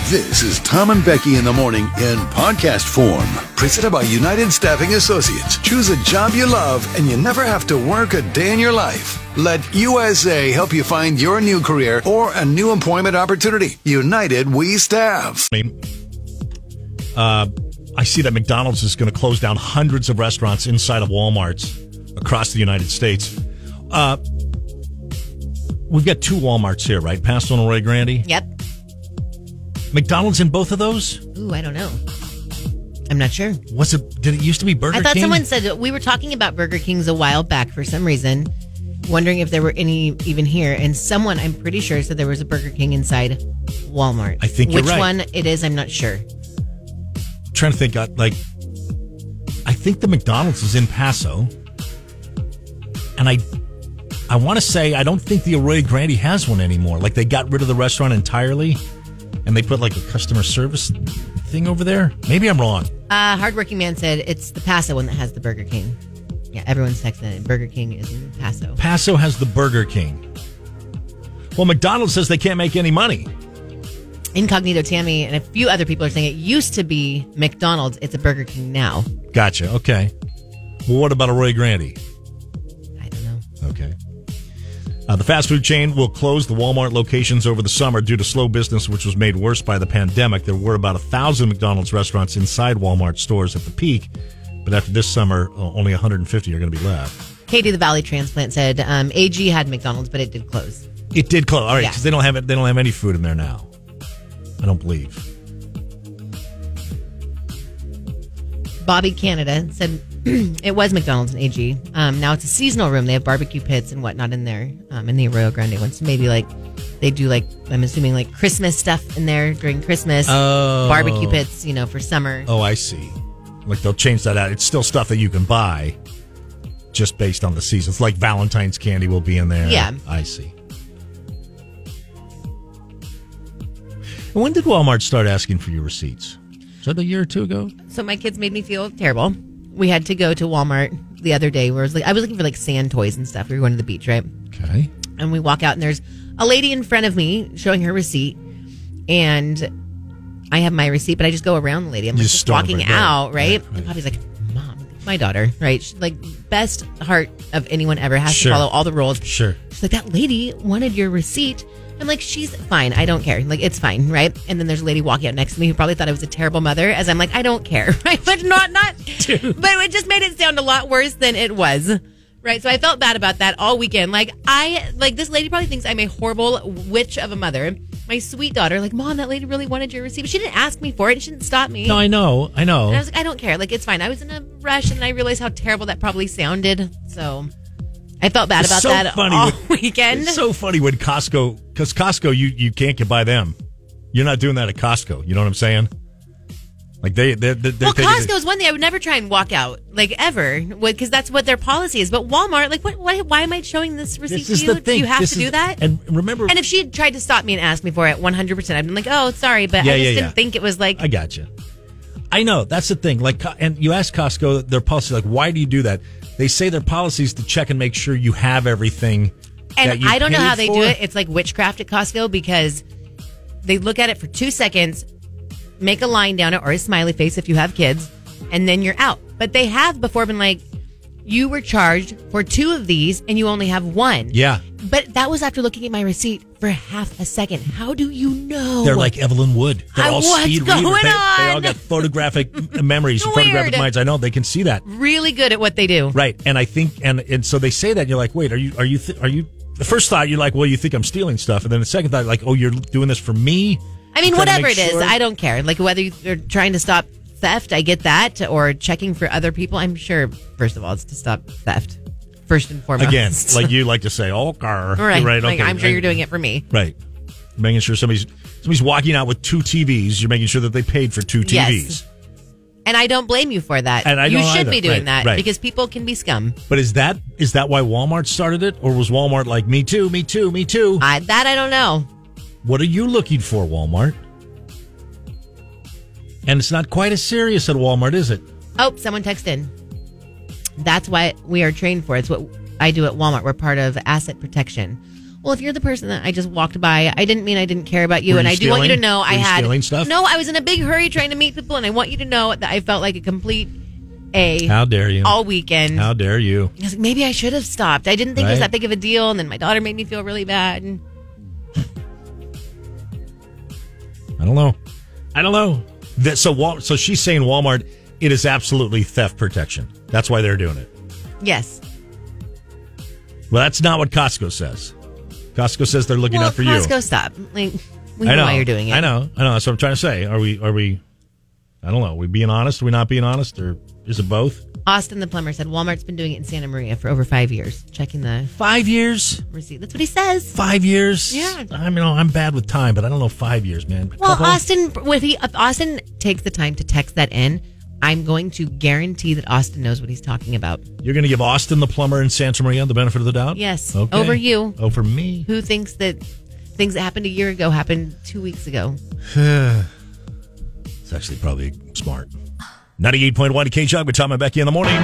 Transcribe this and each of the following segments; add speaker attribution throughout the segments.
Speaker 1: This is Tom and Becky in the morning in podcast form. Presented by United Staffing Associates. Choose a job you love and you never have to work a day in your life. Let USA help you find your new career or a new employment opportunity. United We Staff.
Speaker 2: I see that McDonald's is going to close down hundreds of restaurants inside of Walmarts across the United States. We've got two Walmarts here, right? Paso and Rio Grande?
Speaker 3: Yep.
Speaker 2: McDonald's in both of those?
Speaker 3: Ooh, I don't know. I'm not sure.
Speaker 2: Did it used to be Burger King?
Speaker 3: I thought someone said we were talking about Burger Kings a while back for some reason, wondering if there were any even here. And someone, I'm pretty sure, said there was a Burger King inside Walmart.
Speaker 2: I think you're right.
Speaker 3: Which one it is, I'm not sure.
Speaker 2: I'm trying to think, I think the McDonald's is in Paso. And I want to say, I don't think the Arroyo Grande has one anymore. Like, they got rid of the restaurant entirely, and they put, like, a customer service thing over there. Maybe I'm wrong.
Speaker 3: Hardworking Man said it's the Paso one that has the Burger King. Yeah, everyone's texting it. Burger King is in Paso.
Speaker 2: Paso has the Burger King. Well, McDonald's says they can't make any money.
Speaker 3: Incognito Tammy and a few other people are saying it used to be McDonald's. It's a Burger King now.
Speaker 2: Gotcha. Okay. Well, what about Arroyo Grande?
Speaker 3: I don't know.
Speaker 2: Okay. The fast food chain will close the Walmart locations over the summer due to slow business, which was made worse by the pandemic. There were about 1,000 McDonald's restaurants inside Walmart stores at the peak, but after this summer, only 150 are going to be left.
Speaker 3: Katie the Valley Transplant said AG had McDonald's, but it did close.
Speaker 2: It did close. All right, because they don't have it. They don't have any food in there now. I don't believe.
Speaker 3: Bobby Canada said it was McDonald's and AG. Now it's a seasonal room. They have barbecue pits and whatnot in there in the Arroyo Grande one. So maybe they do I'm assuming Christmas stuff in there during Christmas.
Speaker 2: Oh.
Speaker 3: Barbecue pits, for summer.
Speaker 2: Oh, I see. Like they'll change that out. It's still stuff that you can buy just based on the seasons. Like Valentine's candy will be in there.
Speaker 3: Yeah.
Speaker 2: I see. When did Walmart start asking for your receipts? Is that a year or two ago?
Speaker 3: So my kids made me feel terrible. We had to go to Walmart the other day where I was looking for sand toys and stuff. We were going to the beach, right?
Speaker 2: Okay.
Speaker 3: And we walk out and there's a lady in front of me showing her receipt. And I have my receipt, but I just go around the lady. I'm just walking out, right? And Poppy's like, Mom, my daughter, right? She's best heart of anyone ever, has to follow all the rules.
Speaker 2: Sure.
Speaker 3: She's like, that lady wanted your receipt. I'm like, she's fine. I don't care. It's fine, right? And then there's a lady walking out next to me who probably thought I was a terrible mother, as I'm like, I don't care, right? But not. But it just made it sound a lot worse than it was, right? So I felt bad about that all weekend. This lady probably thinks I'm a horrible witch of a mother. My sweet daughter, Mom, that lady really wanted your receipt, but she didn't ask me for it. She didn't stop me.
Speaker 2: No, I know.
Speaker 3: And I was like, I don't care. It's fine. I was in a rush, and I realized how terrible that probably sounded. So I felt bad about that all weekend.
Speaker 2: It's so funny when Costco, because Costco, you can't get by them. You're not doing that at Costco. You know what I'm saying?
Speaker 3: Costco's one thing. I would never try and walk out, ever, because that's what their policy is. But Walmart, why am I showing this receipt to you? Do you have to do that?
Speaker 2: And remember,
Speaker 3: and if she had tried to stop me and ask me for it, 100%, I'd been like, oh, sorry, but I just didn't think it was
Speaker 2: I gotcha. I know, that's the thing. And you ask Costco, their policy, why do you do that? They say their policy is to check and make sure you have everything.
Speaker 3: And I don't know how they do it. It's like witchcraft at Costco because they look at it for 2 seconds, make a line down it or a smiley face if you have kids, and then you're out. But they have before been like, you were charged for 2 of these and you only have 1.
Speaker 2: Yeah.
Speaker 3: But that was after looking at my receipt for half a second. How do you know?
Speaker 2: They're like Evelyn Wood. They're all speed readers. They all got photographic memories, photographic minds. I know they can see that.
Speaker 3: Really good at what they do.
Speaker 2: Right. And I think, and so they say that, and you're like, wait, are you? The first thought you're like, well, you think I'm stealing stuff, and then the second thought, oh, you're doing this for me.
Speaker 3: I mean, whatever it is, I don't care. Whether you're trying to stop theft, I get that, or checking for other people. I'm sure, first of all, it's to stop theft. First and foremost.
Speaker 2: Again, you like to say, oh, car.
Speaker 3: Right.
Speaker 2: Okay.
Speaker 3: I'm sure you're doing it for me.
Speaker 2: Right. Making sure somebody's walking out with 2 TVs. You're making sure that they paid for 2 TVs. Yes.
Speaker 3: And I don't blame you for that.
Speaker 2: And
Speaker 3: you should be doing that because people can be scum.
Speaker 2: But is that why Walmart started it? Or was Walmart like, me too, me too, me too?
Speaker 3: That I don't know.
Speaker 2: What are you looking for, Walmart? And it's not quite as serious at Walmart, is it?
Speaker 3: Oh, someone texted in. That's what we are trained for. It's what I do at Walmart. We're part of asset protection. Well, if you're the person that I just walked by, I didn't mean I didn't care about you.
Speaker 2: Were
Speaker 3: And
Speaker 2: you
Speaker 3: I do want you to know
Speaker 2: Were
Speaker 3: I
Speaker 2: you
Speaker 3: had.
Speaker 2: stealing stuff?
Speaker 3: No, I was in a big hurry trying to meet people, and I want you to know that I felt like a complete A.
Speaker 2: How dare you?
Speaker 3: All weekend.
Speaker 2: How dare you?
Speaker 3: I was like, maybe I should have stopped. I didn't think it was
Speaker 2: Right.
Speaker 3: that big of a deal, and then my daughter made me feel really bad. And
Speaker 2: I don't know. So she's saying Walmart, it is absolutely theft protection. That's why they're doing it.
Speaker 3: yes.
Speaker 2: Well, that's not what Costco says. Costco says they're looking out for
Speaker 3: Costco,
Speaker 2: you.
Speaker 3: stop. Like, we know why you're doing it.
Speaker 2: I know. That's what I'm trying to say. Are we, I don't know. Are we being honest? Are we not being honest? Or is it both?
Speaker 3: Austin the plumber said Walmart's been doing it in Santa Maria for over 5 years. Checking the
Speaker 2: 5 years?
Speaker 3: receipt. That's what he says.
Speaker 2: 5 years?
Speaker 3: Yeah.
Speaker 2: I mean, I'm bad with time, but I don't know 5 years, man.
Speaker 3: Well, if Austin takes the time to text that in, I'm going to guarantee that Austin knows what he's talking about.
Speaker 2: You're going to give Austin the plumber in Santa Maria the benefit of the doubt?
Speaker 3: Yes.
Speaker 2: Okay.
Speaker 3: Over you.
Speaker 2: Over me?
Speaker 3: Who thinks that things that happened a year ago happened 2 weeks ago?
Speaker 2: It's actually probably smart. 98.1 K-Jug with Tom and Becky in the morning.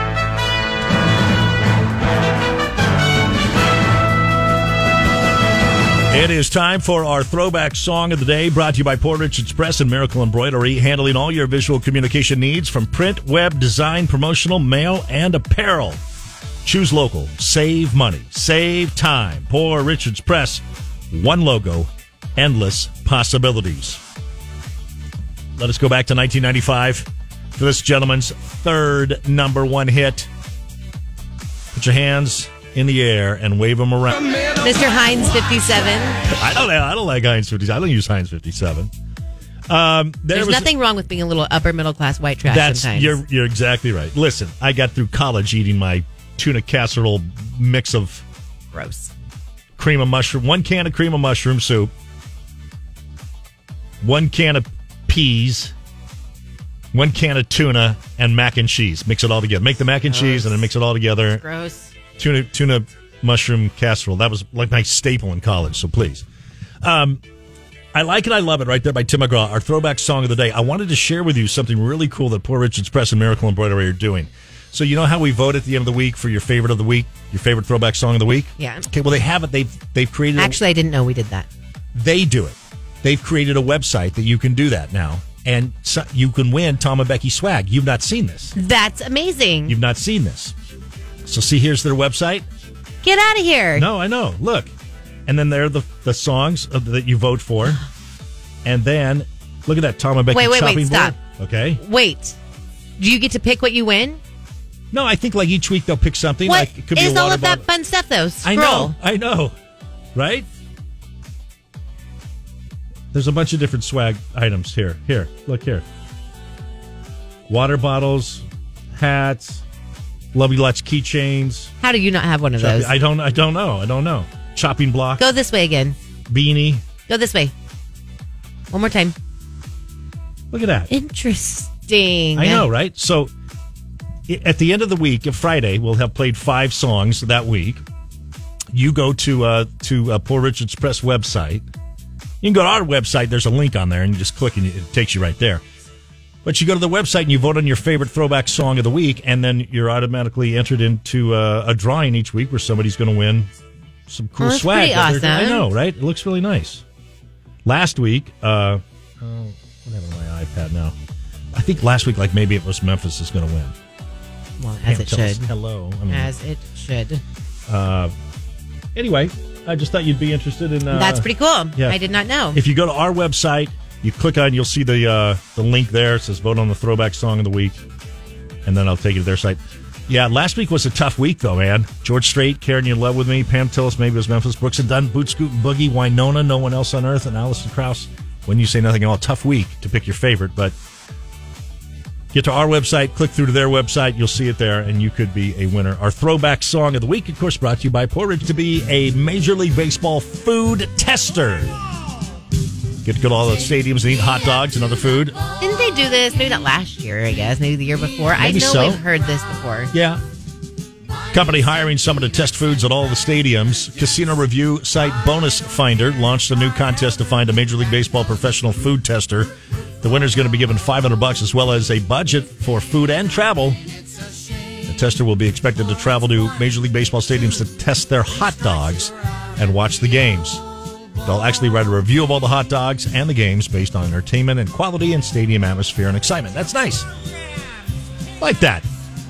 Speaker 2: It is time for our throwback song of the day, brought to you by Poor Richard's Press and Miracle Embroidery, handling all your visual communication needs from print, web, design, promotional, mail, and apparel. Choose local, save money, save time. Poor Richard's Press, one logo, endless possibilities. Let us go back to 1995 for this gentleman's third number one hit. Put your hands in the air and wave them around.
Speaker 3: Mr. Heinz 57.
Speaker 2: I don't like Heinz 57. I don't use Heinz 57.
Speaker 3: There's nothing wrong with being a little upper middle class white trash sometimes.
Speaker 2: You're exactly right. Listen, I got through college eating my tuna casserole mix of
Speaker 3: gross
Speaker 2: cream of mushroom, 1 can of cream of mushroom soup, 1 can of peas, 1 can of tuna, and mac and cheese. Mix it all together. Make the mac and cheese and then mix it all together.
Speaker 3: Gross.
Speaker 2: Tuna mushroom casserole. That was like my staple in college, so please. I like it, I love it, right there by Tim McGraw, our throwback song of the day. I wanted to share with you something really cool that Poor Richard's Press and Miracle Embroidery are doing. So you know how we vote at the end of the week for your favorite of the week, your favorite throwback song of the week?
Speaker 3: Yeah.
Speaker 2: Okay, well, they have it. They've created
Speaker 3: Actually, I didn't know we did that.
Speaker 2: They do it. They've created a website that you can do that now. And so you can win Tom and Becky swag. You've not seen this.
Speaker 3: That's amazing.
Speaker 2: You've not seen this. So see, here's their website.
Speaker 3: Get out of here.
Speaker 2: No, I know. Look. And then there are the songs that you vote for. And then, look at that Tom and Becky shopping board.
Speaker 3: Stop.
Speaker 2: Okay.
Speaker 3: Wait. Do you get to pick what you win?
Speaker 2: No, I think like each week they'll pick something.
Speaker 3: What
Speaker 2: like it could be
Speaker 3: is
Speaker 2: a
Speaker 3: all
Speaker 2: water
Speaker 3: of that
Speaker 2: bottle.
Speaker 3: fun stuff, though? Scroll.
Speaker 2: I know. Right? There's a bunch of different swag items here. Here, look here. Water bottles, hats, Lovely Lutz keychains.
Speaker 3: How do you not have one of those?
Speaker 2: I don't know. Chopping block.
Speaker 3: Go this way again.
Speaker 2: Beanie.
Speaker 3: Go this way. One more time.
Speaker 2: Look at that.
Speaker 3: Interesting.
Speaker 2: I know, right? So at the end of the week, Friday, we'll have played 5 songs that week. You go to Poor Richard's Press website. You can go to our website. There's a link on there, and you just click, and it takes you right there. But you go to the website, and you vote on your favorite throwback song of the week, and then you're automatically entered into a drawing each week where somebody's going to win some cool
Speaker 3: that's
Speaker 2: swag.
Speaker 3: pretty awesome.
Speaker 2: I know, right? It looks really nice. Last week, what happened to my iPad now? I think last week, like maybe it was Memphis is going to win.
Speaker 3: Well, as it
Speaker 2: Tell us
Speaker 3: should.
Speaker 2: hello.
Speaker 3: As it should.
Speaker 2: Anyway, I just thought you'd be interested in.
Speaker 3: That's pretty cool.
Speaker 2: Yeah.
Speaker 3: I did not know.
Speaker 2: If you go to our website, you click on, you'll see the link there. It says vote on the throwback song of the week, and then I'll take you to their site. Yeah, last week was a tough week though, man. George Strait, Karen, You Love With Me, Pam Tillis, maybe it was Memphis, Brooks and Dunn, Boot Scoot and Boogie, Winona, No One Else on Earth, and Alison Krauss. When You Say Nothing at All, tough week to pick your favorite, but get to our website, click through to their website, you'll see it there, and you could be a winner. Our throwback song of the week, of course, brought to you by Poor Richard, to be a Major League Baseball food tester. Get to go to all the stadiums and eat hot dogs and other food.
Speaker 3: Didn't they do this? Maybe not last year, I guess. Maybe the year before.
Speaker 2: Maybe
Speaker 3: I know
Speaker 2: so.
Speaker 3: we've heard this before.
Speaker 2: Yeah. Company hiring someone to test foods at all the stadiums. Casino review site Bonus Finder launched a new contest to find a Major League Baseball professional food tester. The winner's going to be given $500 as well as a budget for food and travel. The tester will be expected to travel to Major League Baseball stadiums to test their hot dogs and watch the games. They'll actually write a review of all the hot dogs and the games based on entertainment and quality and stadium atmosphere and excitement. That's nice. Like that.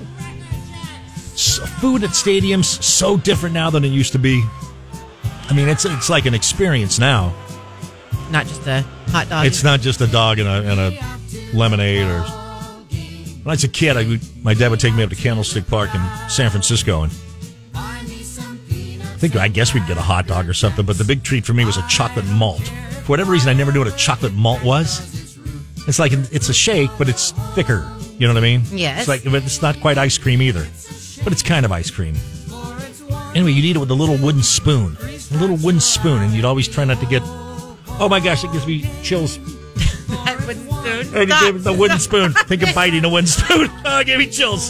Speaker 2: So, food at stadiums, so different now than it used to be. I mean, it's like an experience now.
Speaker 3: Not just a hot dog.
Speaker 2: It's not just a dog and a lemonade. Or when I was a kid, my dad would take me up to Candlestick Park in San Francisco, and I guess we'd get a hot dog or something, but the big treat for me was a chocolate malt. For whatever reason, I never knew what a chocolate malt was. It's like it's a shake, but it's thicker. You know what I mean?
Speaker 3: Yes.
Speaker 2: It's not quite ice cream either, but it's kind of ice cream. Anyway, you'd eat it with a little wooden spoon. And you'd always try not to get... Oh my gosh, it gives me chills.
Speaker 3: That wooden spoon.
Speaker 2: And you gave it the wooden spoon. Think of biting a wooden spoon. Oh, it gave me chills.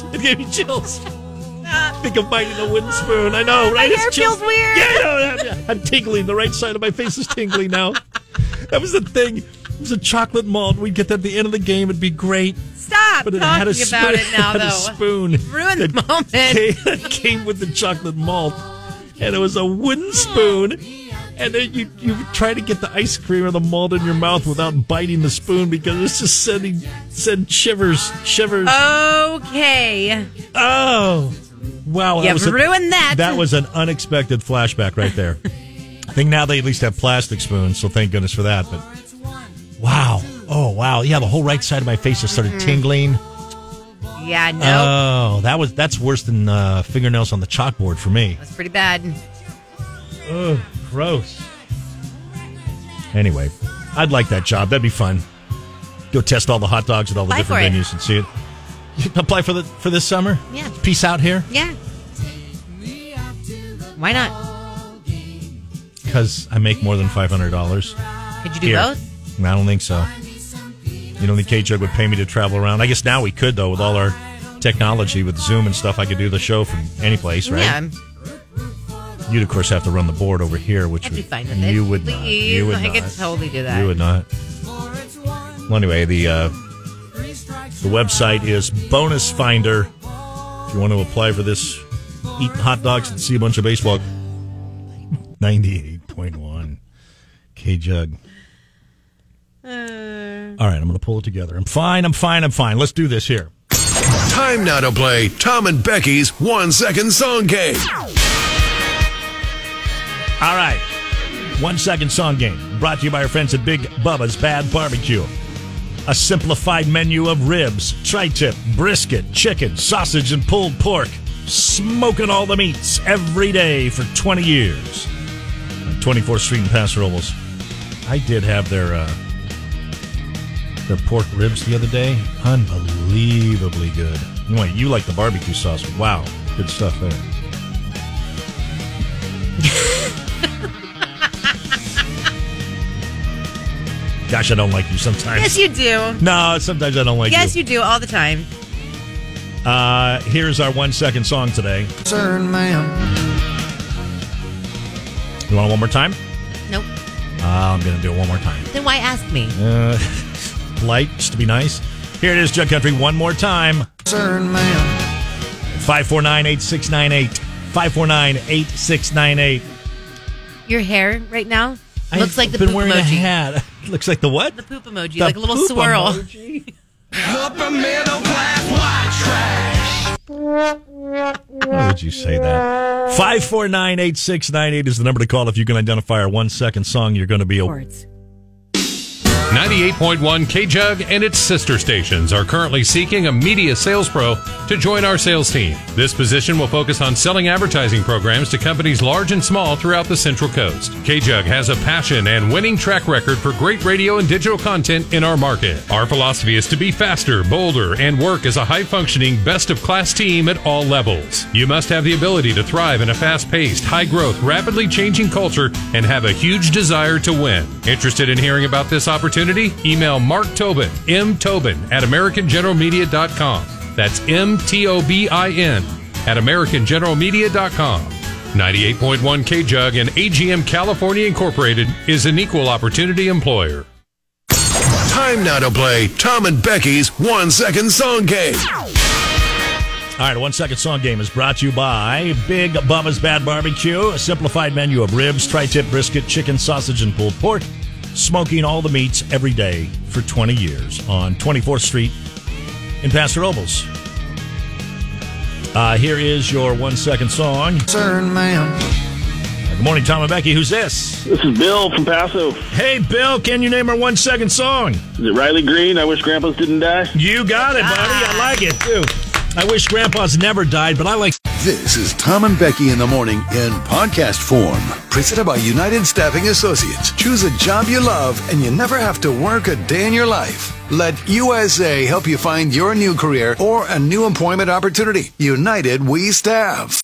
Speaker 2: Think of biting a wooden spoon. I know, right?
Speaker 3: My hair feels weird.
Speaker 2: Yeah, I know. I'm tingling. The right side of my face is tingling now. That was the thing. It was a chocolate malt. We'd get that at the end of the game. It'd be great.
Speaker 3: Stop talking about it now, though.
Speaker 2: It had a spoon.
Speaker 3: Ruin the moment.
Speaker 2: It came with the chocolate malt. And it was a wooden spoon. And then you try to get the ice cream or the malt in your mouth without biting the spoon because it's just send shivers.
Speaker 3: Okay.
Speaker 2: Oh. Wow.
Speaker 3: You've ruined that.
Speaker 2: That was an unexpected flashback right there. I think now they at least have plastic spoons, so thank goodness for that. But wow. Oh, wow. Yeah, the whole right side of my face just started tingling.
Speaker 3: Yeah, no.
Speaker 2: Oh, that's worse than fingernails on the chalkboard for me.
Speaker 3: That's pretty bad.
Speaker 2: Ugh, gross. Anyway, I'd like that job. That'd be fun. Go test all the hot dogs at all the different venues and see it. You apply for this summer?
Speaker 3: Yeah.
Speaker 2: Peace out here?
Speaker 3: Yeah. Why not?
Speaker 2: Because I make more than $500.
Speaker 3: Could you do both?
Speaker 2: I don't think so. You don't think K-Jug would pay me to travel around? I guess now we could, though, with all our technology, with Zoom and stuff. I could do the show from any place, right?
Speaker 3: Yeah.
Speaker 2: You'd, of course, have to run the board over here, which
Speaker 3: I'd be fine with it.
Speaker 2: You would not. You would
Speaker 3: I
Speaker 2: not.
Speaker 3: could totally do that.
Speaker 2: You would not. Well, anyway, the website is Bonus Finder. If you want to apply for this, eat hot dogs and see a bunch of baseball. 98.1 K-Jug. All right, I'm going to pull it together. I'm fine. Let's do this here.
Speaker 1: Time now to play Tom and Becky's 1 second song game.
Speaker 2: All right. 1 second song game. Brought to you by our friends at Big Bubba's Bad Barbecue. A simplified menu of ribs, tri-tip, brisket, chicken, sausage, and pulled pork. Smoking all the meats every day for 20 years. On 24th Street in Paso Robles. I did have their pork ribs the other day. Unbelievably good. Anyway, you like the barbecue sauce. Wow. Good stuff there. Gosh, I don't like you sometimes.
Speaker 3: Yes, you do.
Speaker 2: No, sometimes I don't like you.
Speaker 3: Yes, you do all the time.
Speaker 2: Here's our 1 second song today.
Speaker 4: Certain man.
Speaker 2: You want it one more time?
Speaker 3: Nope.
Speaker 2: I'm going to do it one more time.
Speaker 3: Then why ask me?
Speaker 2: Polite, just to be nice. Here it is, Jug Country, one more time.
Speaker 4: Certain man.
Speaker 2: 549-8698. 549-8698.
Speaker 3: Your hair right now looks like the
Speaker 2: been
Speaker 3: poop
Speaker 2: wearing
Speaker 3: emoji.
Speaker 2: A hat. Looks like the what?
Speaker 3: The poop emoji,
Speaker 2: The
Speaker 3: like a little
Speaker 2: poop
Speaker 3: swirl.
Speaker 2: Emoji?
Speaker 4: Upper middle class white trash.
Speaker 2: Why would you say that? 549-8698 is the number to call if you can identify our 1 second song. You're going to be a...
Speaker 5: 98.1 K-Jug and its sister stations are currently seeking a media sales pro to join our sales team. This position will focus on selling advertising programs to companies large and small throughout the Central Coast. K-Jug has a passion and winning track record for great radio and digital content in our market. Our philosophy is to be faster, bolder, and work as a high-functioning, best-of-class team at all levels. You must have the ability to thrive in a fast-paced, high-growth, rapidly changing culture and have a huge desire to win. Interested in hearing about this opportunity? Email Mark Tobin, mtobin @AmericanGeneralMedia.com. That's MTOBIN @AmericanGeneralMedia.com. 98.1 K-Jug and AGM California Incorporated is an equal opportunity employer.
Speaker 1: Time now to play Tom and Becky's 1 second song game.
Speaker 2: All right, a 1 second song game is brought to you by Big Bubba's Bad Barbecue, a simplified menu of ribs, tri-tip brisket, chicken, sausage, and pulled pork, smoking all the meats every day for 20 years on 24th Street in Paso Robles. Here is your 1 second song.
Speaker 4: Concerned man.
Speaker 2: Good morning, Tom and Becky. Who's this?
Speaker 6: This is Bill from Paso.
Speaker 2: Hey, Bill, can you name our 1 second song?
Speaker 6: Is it Riley Green? I wish Grandpa's didn't die.
Speaker 2: You got it, buddy. I like it, too. I wish Grandpa's never died, but I like...
Speaker 1: This is Tom and Becky in the morning in podcast form. Presented by United Staffing Associates. Choose a job you love and you never have to work a day in your life. Let USA help you find your new career or a new employment opportunity. United We Staff.